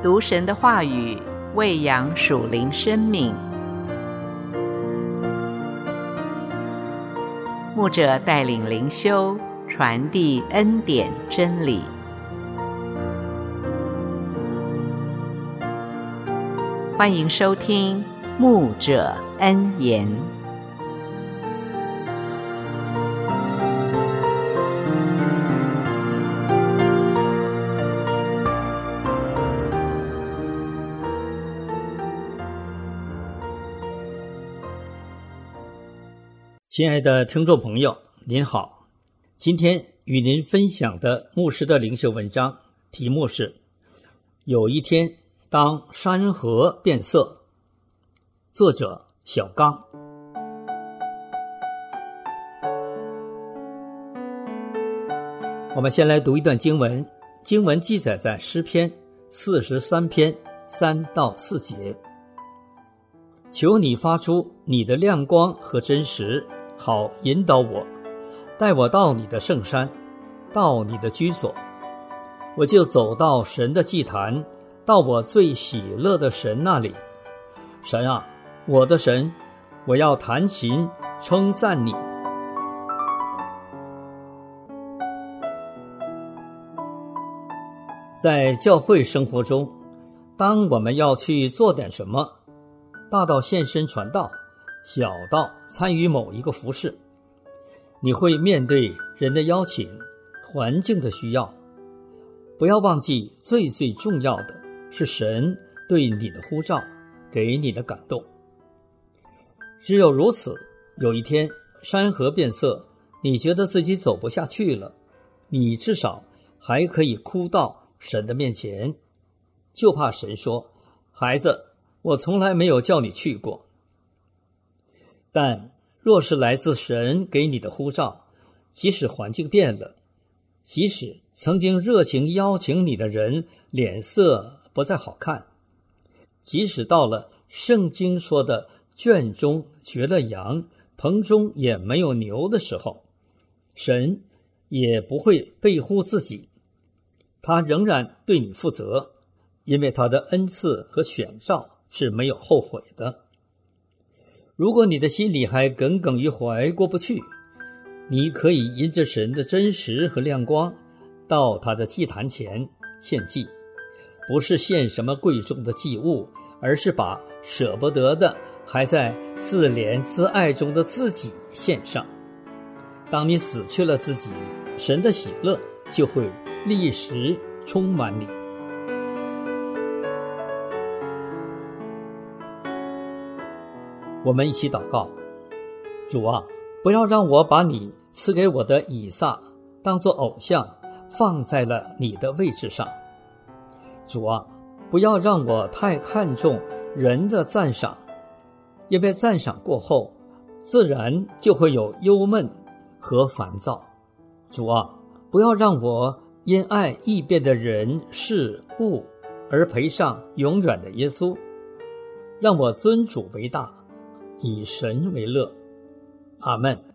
读神的话语，喂养属灵生命。牧者带领灵修，传递恩典真理。欢迎收听牧者恩言。 亲爱的听众朋友，您好，今天与您分享的牧师的灵修文章题目是有一天当山河变色，作者小刚。我们先来读一段经文，经文记载在诗篇43篇3到4节。求你发出你的亮光和真实，好引导我，带我到你的圣山，到你的居所，我就走到神的祭坛，到我最喜乐的神那里。神啊，我的神，我要弹琴称赞你。在教会生活中，当我们要去做点什么，大到献身传道，小到参与某一个服事，你会面对人的邀请，环境的需要。不要忘记最重要的是神对你的呼召，给你的感动。只有如此，有一天山河变色，你觉得自己走不下去了，你至少还可以哭到神的面前，就怕神说，孩子，我从来没有叫你去过。但若是来自神给你的呼召，即使环境变了，即使曾经热情邀请你的人脸色不再好看，即使到了圣经说的圈中绝了羊，棚中也没有牛的时候，神也不会背乎自己，他仍然对你负责，因为他的恩赐和选召是没有后悔的。如果你的心里还耿耿于怀过不去，你可以因着神的真实和亮光，到他的祭坛前献祭，不是献什么贵重的祭物，而是把舍不得的还在自怜自爱中的自己献上。当你死去了自己，神的喜乐就会立时充满你。我们一起祷告。主啊，不要让我把你赐给我的以撒当作偶像放在了你的位置上。主啊，不要让我太看重人的赞赏，因为赞赏过后自然就会有忧闷和烦躁。主啊，不要让我因爱易变的人事物而赔上永远的耶稣。让我尊主为大，以神为乐。阿们。